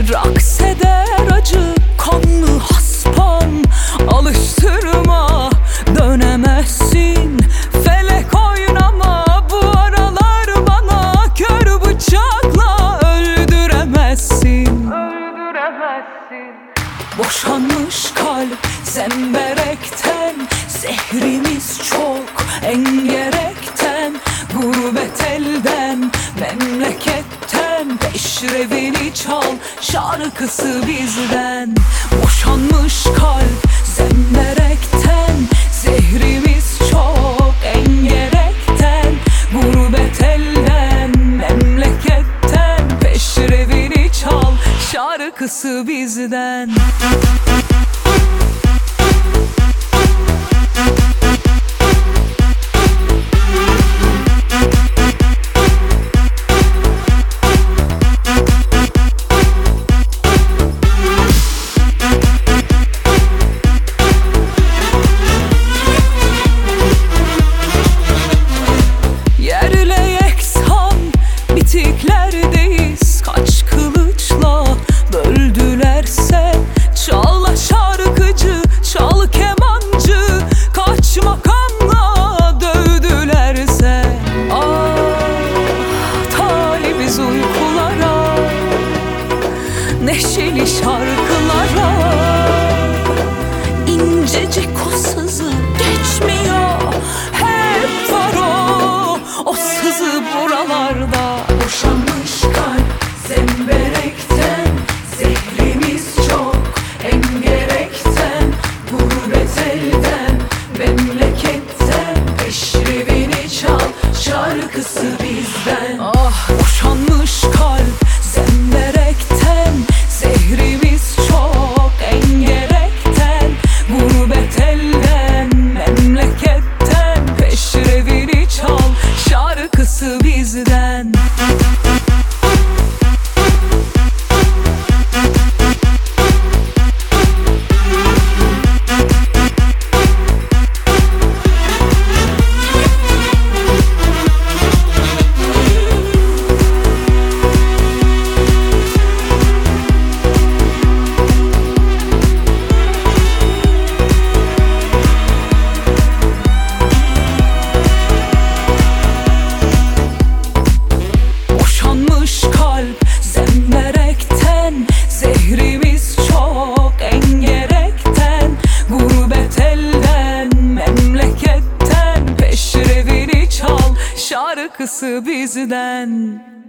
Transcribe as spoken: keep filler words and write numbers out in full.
Raks eder acı kanlı haspam. Alıştırma, dönemezsin. Felek oynama, bu aralar bana kör bıçakla öldüremezsin. Öldüremezsin. Boşanmış kalp zemberekten, zehrimiz çok engerekten. Gurbet elden, memleketten, peşrevini çal, şarkısı bizden. Boşanmış kalp zemberekten, zehrimiz çok engerekten. Gurbet elden, memleketten, peşrevini çal, şarkısı bizden. Bitiklerdeyiz, kaç kılıçla böldülerse. Çal şarkıcı, çal kemancı, kaç makamla dövdülerse. Ah, talibiz uykulara, neşeli şarkılara. İncecik o sızı geçmiyor, hep var o, o sızı buralarda. Boşanmış kalp zemberekten, zehrimiz çok engerekten. Gurbet elden, memleketten, peşrevini çal, şarkısı bizden. Ah, boşanmış kalp zemberekten, zehrimiz çok engerekten. Gurbet elden, memleketten, peşrevini çal, şarkısı bizden. Zehrimiz çok engerekten, gurbet elden, memleketten, peşrevini çal, şarkısı bizden.